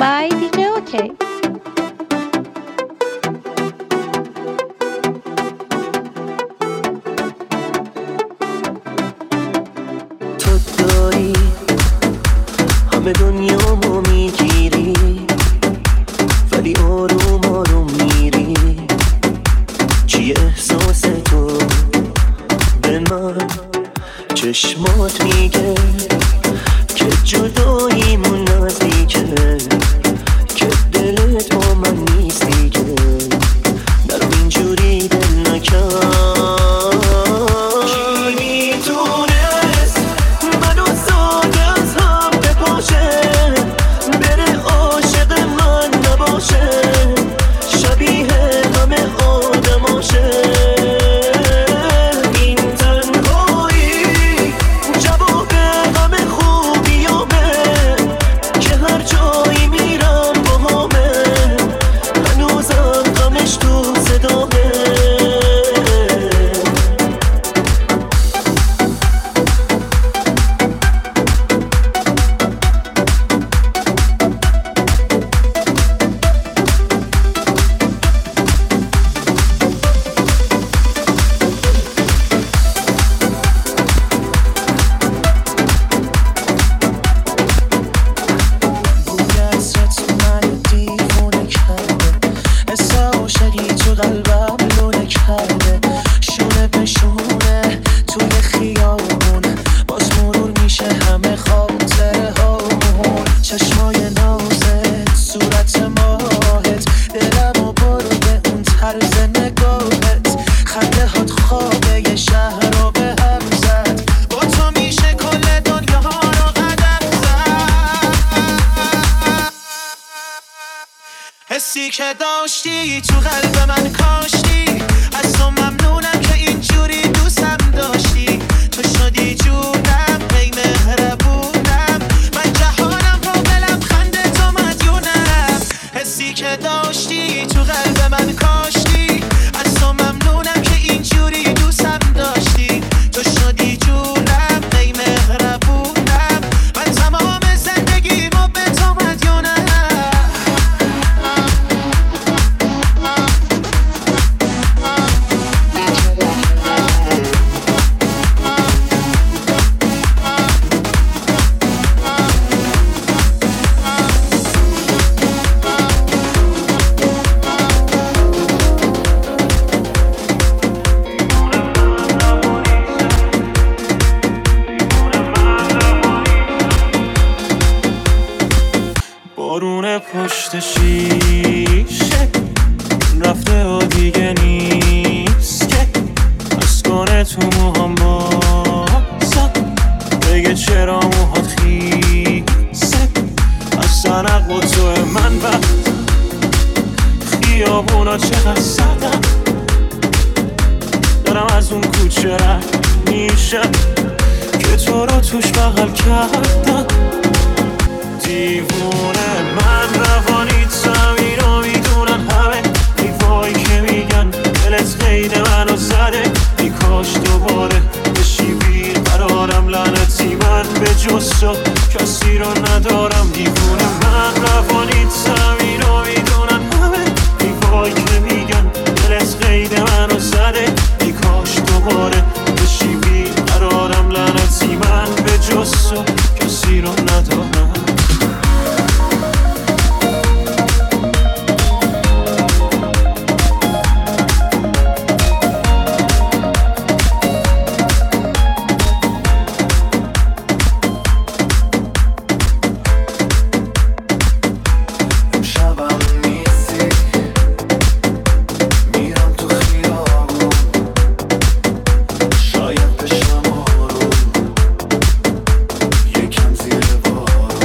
by DJ OK. تو داری همه دنیامو میگیری، ولی آروم آروم میری. چیه احساس تو به من؟ چشمات میگه که جداییمون نزدیکه، که دلت با من نیست دیگه. نرو اینجوری دل نکن. کی میدونست منو ساده از هم بپاشه، بره عاشق من نباشه، شبیه همه آدماشه. که داشتی تو قلب من کاشتی، از تو ممنونم که اینجوری دوستم داشتی. تو شدی جونم، ای مهربونم، من جهانم رو به لبخند تو مدیونم. حسی که داشتی تو قلب من کاشتی، از تو ممنونم که اینجوری دوستم داشتی. تو شدی جونم، ای مهربونم، من تمام زندگیمو به تو مدیونم. پشت شیشه رفته و دیگه نیست که از کنه تو موهام بازم بگه چرا موهات خیسه. از سنق و تو من وقت خیابونا چقدر سردم، دارم از اون کوچه رد میشم که تو رو توش بغل کردم. دیوونه من روانیت زمین رو میدونن همه، دیوایی که میگن دلت قید منو زده. ای کاش دوباره بشی بیقرارم، لعنتی من به جز تو کسی رو ندارم. دیوونه من روانیت زمین رو میدونن همه، دیوایی که میگن دلت قید منو زده. ای کاش دوباره بشی بیقرارم، لعنتی من به جز تو کسی رو ندارم. شاید بشم آروم، یکم زیر بارون.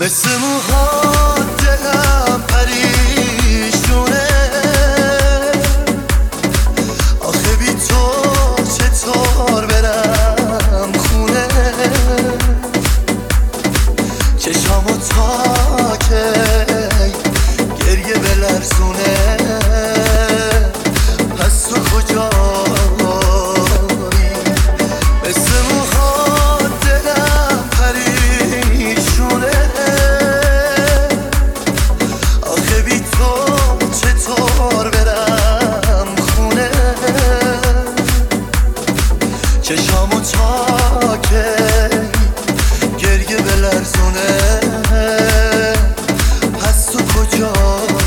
مثل موهات دلم پریشونه آخه بی تو چطور برم خونه چشامو تا که گریه بلرزونه پس تو کجایی مثل موهات دلم پریشونه آخه بی تو چطور برم خونه چشامو تا که گریه بلرزونه پس تو کجایی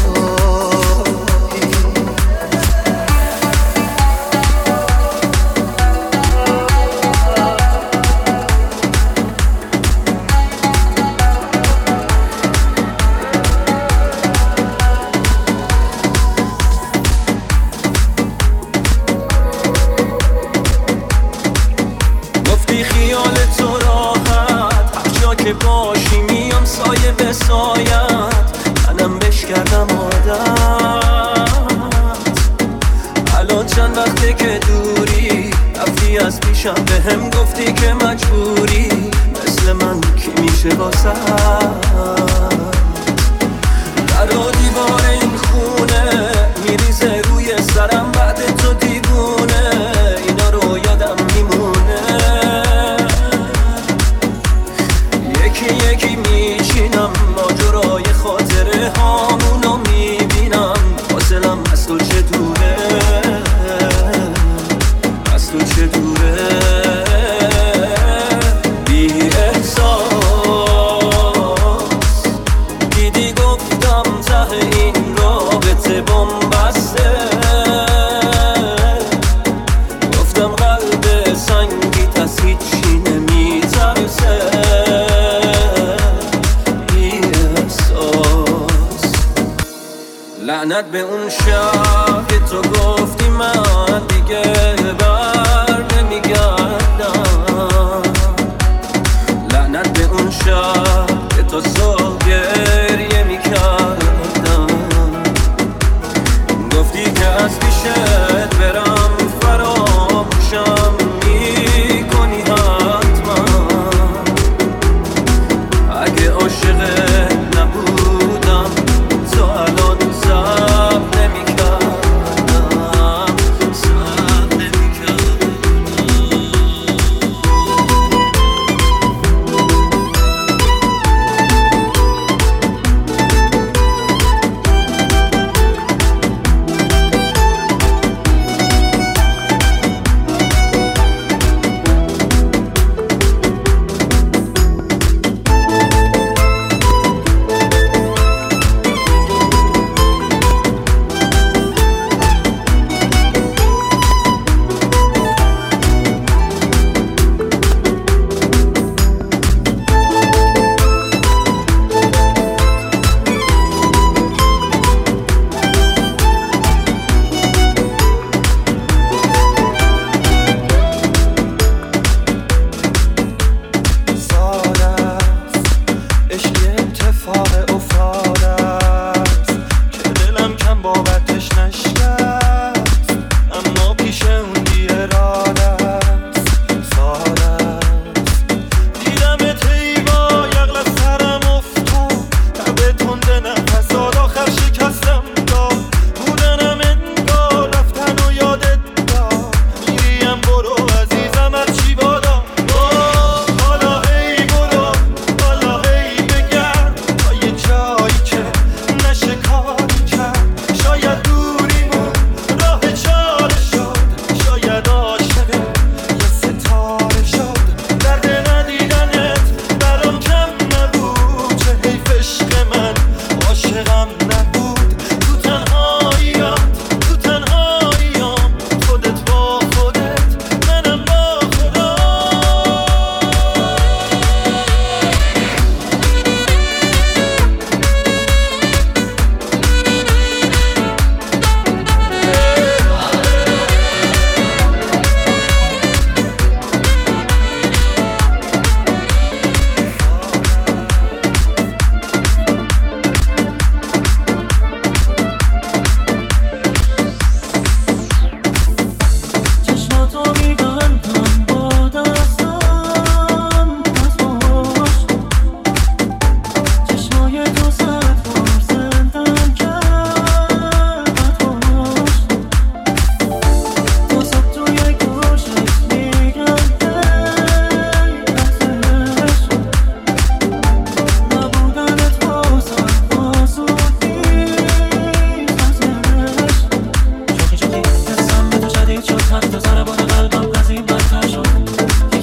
گفتی خیال تو راحت هر جا که باشی میام سایه به سایت منم بش کردم عادت الان چند وقته که دوری رفتی از پیشم به هم گفتی که مجبوری مثل من کی میشه واسه در و دیوار این خونه میریزه روی سرم بعد تو دیوونه اینا رو یادم میمونه یکی یکی میشینم ماجرای خاطره هامونو میبینم فاصلم از تو چه دوره از تو چه دوره بی احساس دیدی گفتم ته این رابطه بنبسته گفتم قلب سنگیت از هیچی نمیترسه لعنت به اون شب که تو گفتی من دیگه بر نمیگردم لعنت به اون شب که تو صبح گریه میکردم گفتی که از پیشت برم فراموشم میکنی حتما اگه عاشقت نبودم تو الان صبر نمی‌کردم صبر نمی‌کردم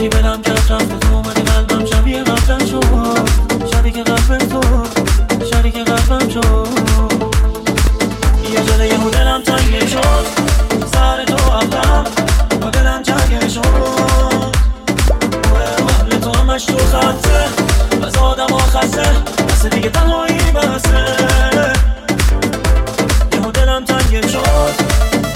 یکی برم کرد رفت تو اومدی قلبم شبیه قبلم شد شبیه که قلبم تو شبیه که قلبم شد یه جده یه دلم تنگه شد سر تو اقلم با دلم جنگه شد قبل تو همش تو خطه از آدم ها خسته بس دیگه تنهایی بسه یه دلم تنگه شد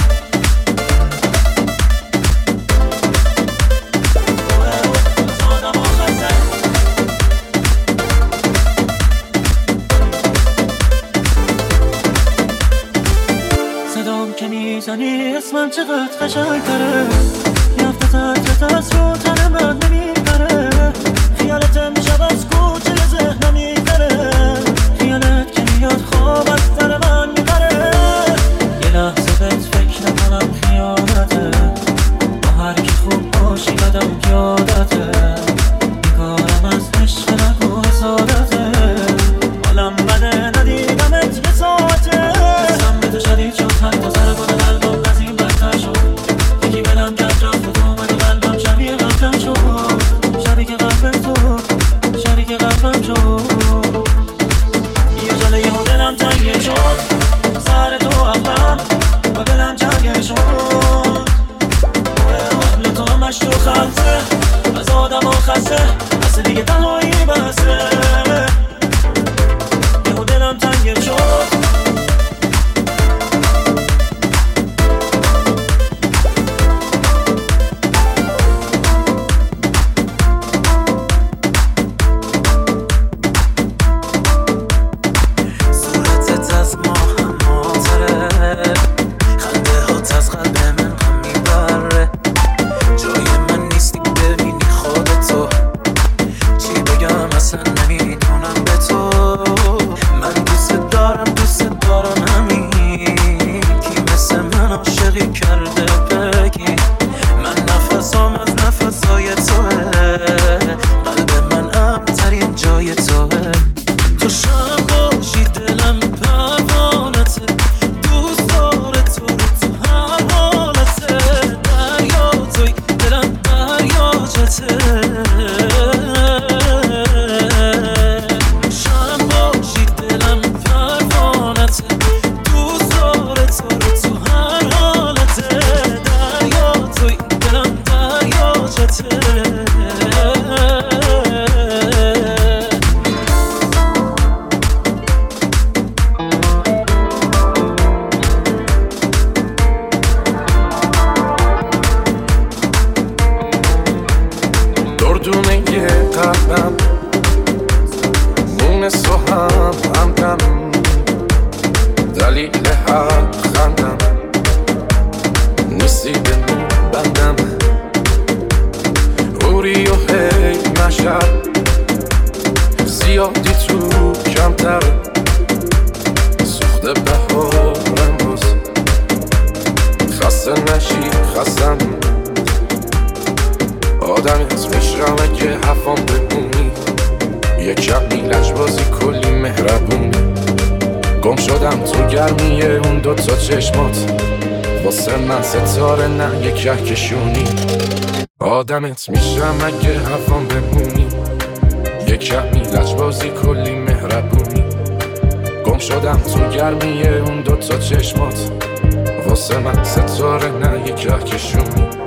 میزنی اسمم چقدر قشنگ تره یه هفته ترتت از رو تنم بد نمیبره خیالت میشب از کوچه ذهنم میبره خیالت که میاد خواب از سر من میبره یه لحظه بهت فکر نکنم خیالته با هر کی خوب باشی بدم یادته بیکارم از عشق نگو حسادته حالم بده ندیدمت یه ساعته اسم به تو شدید شد حتی سر کنه قلبم از این بدتر شد یکی برم کرد رفت تو اومدی قلبم شبیه قبلم شد شبیه که قلبم تو شبیه که قلبم شد یه جله یه دلم تنگه شد سر تو اقلم با دلم جنگه شد قبل تو همش تو خلصه از آدم ها خسته بس دیگه تنهایی بسه یه دلم تنگه شد زیادی تو کمتر سوخته بهارم باز خسته نشی خستم آدمت میشم اگه حفام ببونی یه کمی لجبازی کلی مهربونی گم شدم تو گرمیه اون دوتا چشمات واسه من ستاره نه یه کهکشونی آدمت میشم اگه حفام ببونی یه کمی لجبازی کلی مهربونی گم شدم تو گرمیه اون دوتا چشمات واسه من ستاره نه یه کهکشونی